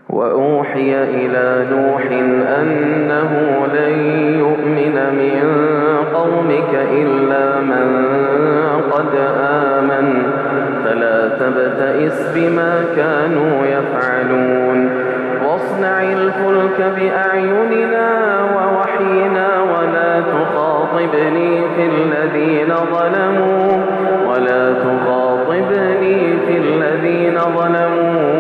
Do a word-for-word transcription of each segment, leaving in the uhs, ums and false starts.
وأوحي إلى نوح أنه لن يؤمن من قومك إلا من قد آمن فلا تبتئس بما كانوا يفعلون واصنع الفلك بأعيننا ووحينا ولا تخاطبني في الذين ظلموا ولا تخاطبني في الذين ظلموا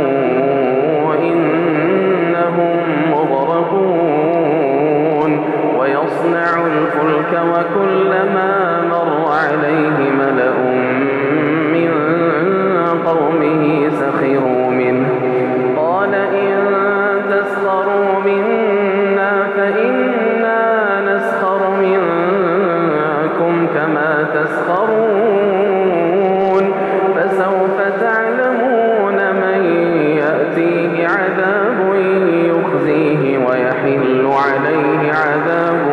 ويصنع الفلك وكلما مر عليه ملأ من قومه سخروا منه قال إن تسخروا منا فإنا نسخر منكم كما تسخرون فسوف تعلمون من يأتيه عذاب يخزيه ويحل عليه عذاب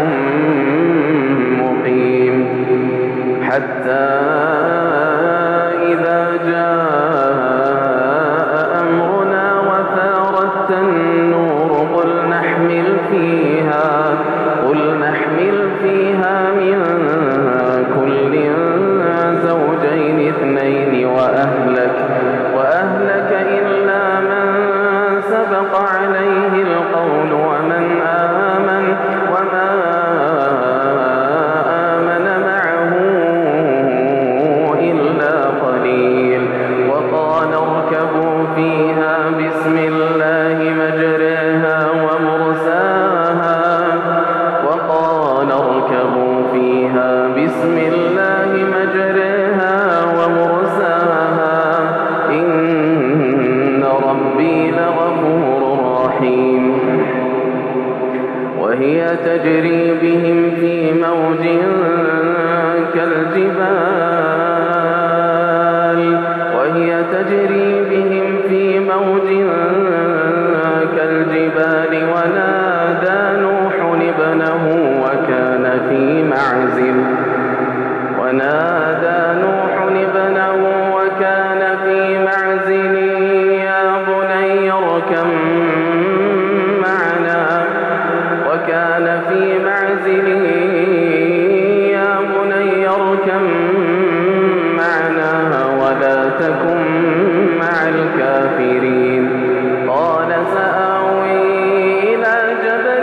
مقيم حتى إذا جاء أمرنا وفارت النور قل نحمل فيها قل نحمل فيها من كل زوجين اثنين وأهلك وأهلك إلا من سبق عليه القول ومن آمن وما آمن معه إلا قليل وقال اركبوا فيها بسم الله مجريها ومرساها وقال اركبوا فيها بسم الله مجريها ومرساها إن ربي لغفور رحيم وهي تجري بهم في موج كالجبال وهي تجري بهم في موج كالجبال ونادى نوح ابنه وكان في معزل ونادى نوح ابنه وكان في معزل يا بني اركب معنا وكان في معزل يا بني اركب معنا ولا تكن مع الكافرين قال سآوي إلى جبل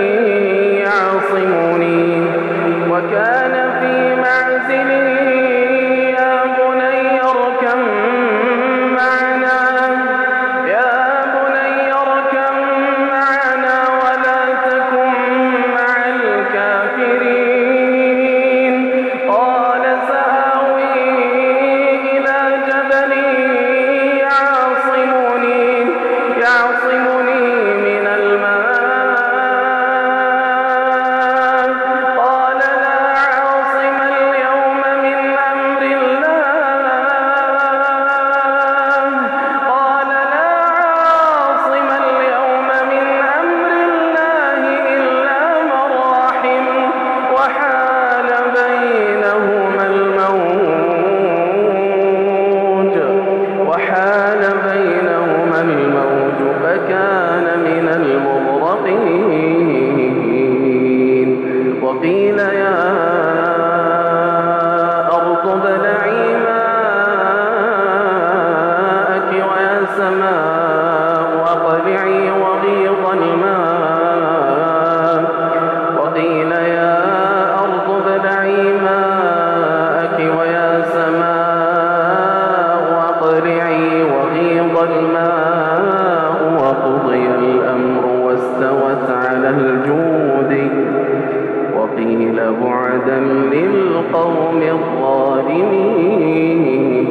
يعصمني وكان في معزل يا بني اركب معنا يا بني اركب معنا ولا تكن مع الكافرين قال سآوي إلى جبل يعصمني يعصمني من الماء قال لا عاصم اليوم من أمر الله قال لا عاصم اليوم من أمر الله إلا من رحم وحال بينهما الموج وحال بينهما الموج فكان من المغرقين وقيل يا أرض ابلعي ماءك ويا سماء أقلعي وغيض الماء وقيل يا أرض ابلعي ماءك ويا سماء أقلعي وغيض الماء وقضي الأمر واستوت على الجود وقيل بعدا للقوم الظالمين.